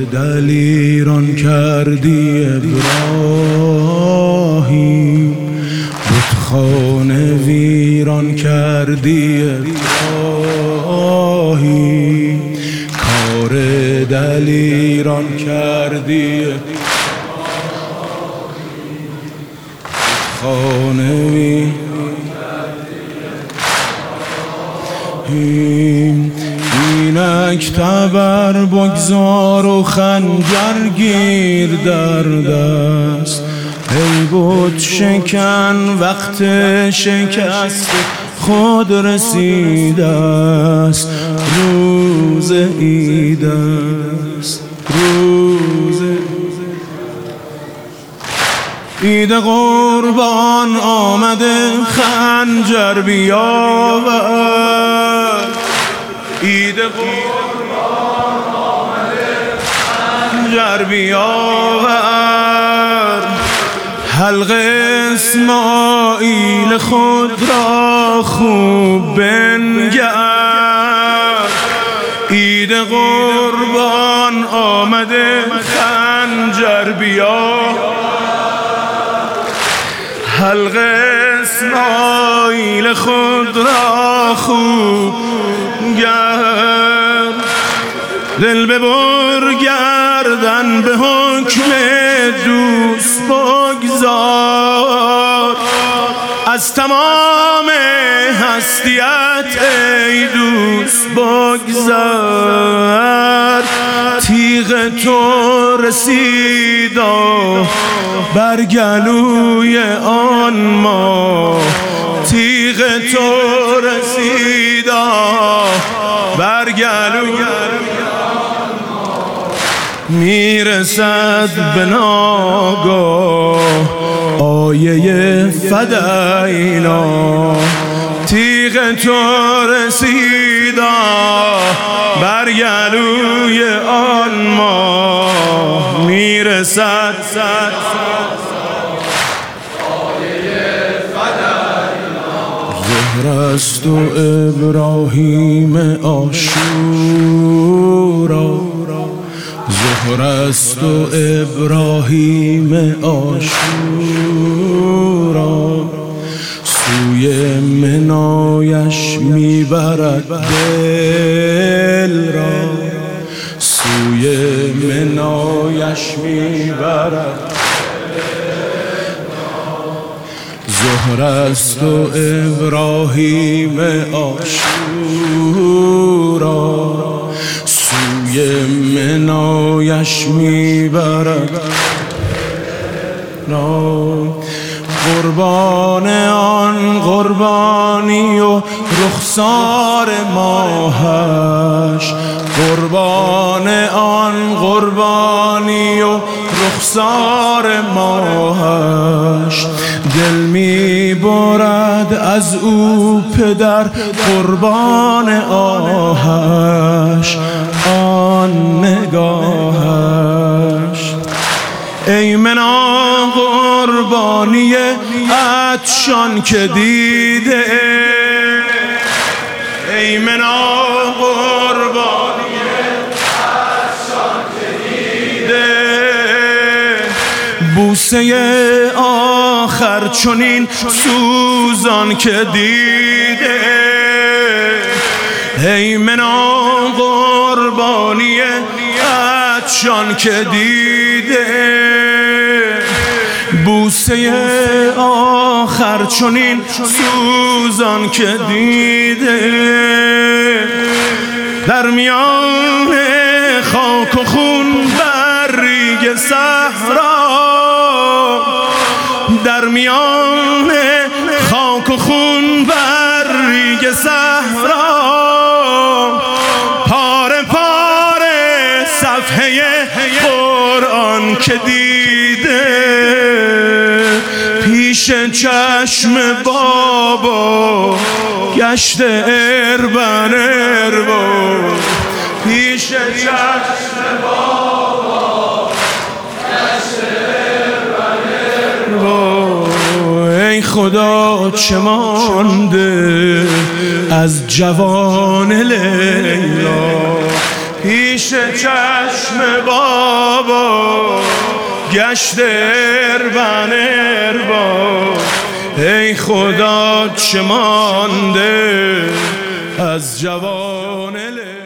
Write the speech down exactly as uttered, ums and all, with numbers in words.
دلیران کردی ابراهیم، بتخانه ویران کردی ابراهیم، کار دلیران کردی بتخانه ویران اینک تبر بگذار و خنجر گیر در دست، ای بت شکن وقت شکست خود رسیده است، روز عید است، روز عید قربان آمده خنجر بیاور، عید قربان آمده خنجر بیاور، حلق اسماعیل خود را خوب بنگر، عید قربان آمده خنجر بیاور، حلق اسماعیل خود را خوب گرد، دل ببر گردن به حکم دوست بگذار، از تمام هستیت ای دوست بگذر، تیغ تو رسیدا بر گلوی آن ما، تیغ تو رسیدا بر گلوی میرسد به ناگاه آیه فداینا، تیغ تو رسیدا بر گلوی آن ما میرسد زهر است و ابراهیم عاشورا، زهر است و ابراهیم عاشورا، سوی منایش میبرد دل را، سوی منایش میبرد، زهر است و ابراهیم عاشورا، سوی منایش میبرد، قربان آن قربانی و رخسار ماهش، قربان آن قربانی و رخسار ماهش، دل می برد از او پدر قربان آهش، آن نگاهش، ای منا قربانی عطشان که دیده، ای منا قربانی عطشان که دیده، بوسه آخر چنین سوزان که دیده، ای منا قربانی عطشان که دیده، بوسه آخر چنین سوزان که دیده، در میان خاک و خون بر ریگ صحرا، در میان خاک و خون بر ریگ صحرا، پاره پاره صفحه قرآن که دیده، پیش چشم بابا گشت اربن اربا، پیش چشم بابا گشت اربن اربا، ای خدا چه مانده از جوان لیلا، پیش چشم بابا گشت اربن ارباب. ای خدا چه مانده از جوان